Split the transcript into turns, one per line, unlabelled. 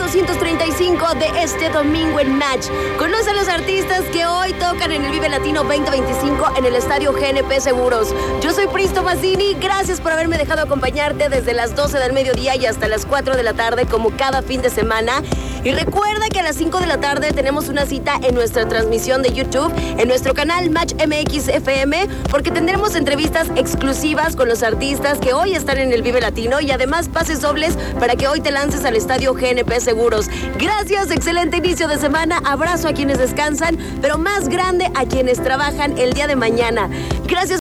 235 de este domingo en Match. Conoce a los artistas que hoy tocan en el Vive Latino 2025 en el Estadio GNP Seguros. Yo soy Pristo Mazzini, gracias por haberme dejado acompañarte desde las 12 del mediodía y hasta las 4 de la tarde como cada fin de semana. Y recuerda que a las 5 de la tarde tenemos una cita en nuestra transmisión de YouTube, en nuestro canal Match MX FM, porque tendremos entrevistas exclusivas con los artistas que hoy están en el Vive Latino y además pases dobles para que hoy te lances al Estadio GNP Seguros. Gracias, excelente inicio de semana, abrazo a quienes descansan, pero más grande a quienes trabajan el día de mañana. Gracias